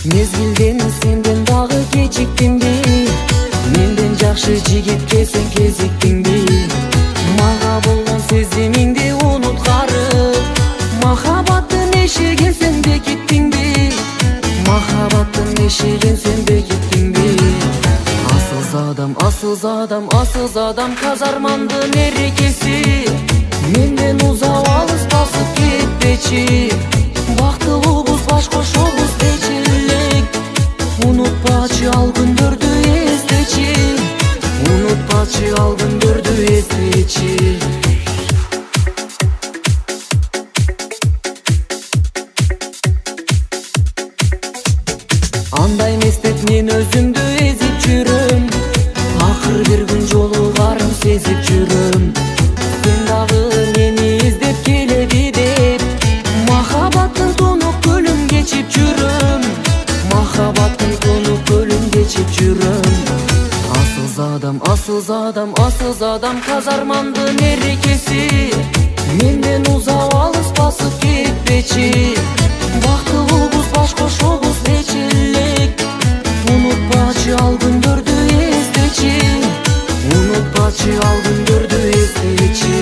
Мезгилден сенден дагы кечиктимби? Менден жакшы жигитке сен кезиктиңби? Мага болгон сезимиңди унуткарып, махабаттын эшигин сен бекиттиңби? Махабаттын эшигин сен бекиттиңби? Асыл задам казармандын эрекеси, менден узап алыс басып кетпечи. Бактылуубуз баш кошобуз дечи элек, унутпачы ал күндөрдү эстечи. Унутпачы ал күндөрдү эстечи. Андай эмес деп мен өзүмдү эзип жүрөм, акыр бир күн жолугарым сезип жүрөм. Сен дагы мени издеп келеби деп, махабаттын тонук көлүн кечип жүрөм. Махабаттын тонук көлүн кечип жүрөм. Асыл задам казармандын эрекеси, менден узап алыс басып кетпечи. Бактылуубуз баш кошобуз дечи элек, унутпачы ал күндөрдү эстечи. Унутпачы ал күндөрдү эстечи.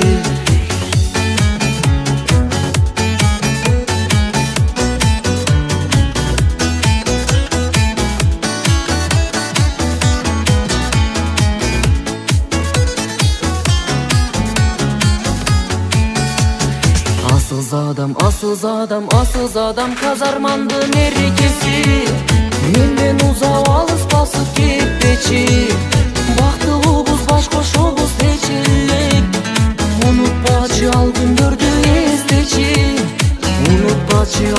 Асыл задам казармандын эрекеси, менден узап алыс басып кетпечи. Бактылуубуз баш кошобуз дечи элек, унутпачы ал күндөрдү эстечи. Унутпачы ал күндөрдү эстечи. Асыл задам казармандын эрекеси, менден узап алыс басып кетпечи. Бактылуубуз баш кошобуз дечи элек, унутпачы ал күндөрдү эстечи. Унутпачы ал күндөрдү эстечи. Асыл задам казармандын эрекеси, менден узап алыс басып кетпечи. Бактылуубуз баш кошобуз дечи элек, унутпачы ал күндөрдү эстечи.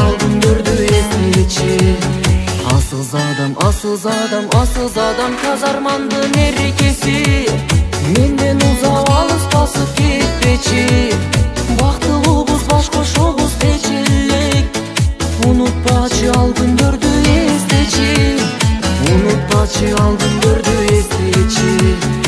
Асыл задам казармандын эрекеси, менден узап алыс басып кетпечи. Бактылуубуз баш кошобуз дечи элек, унутпачы ал күндөрдү эстечи. Унутпачы ал күндөрдү эстечи.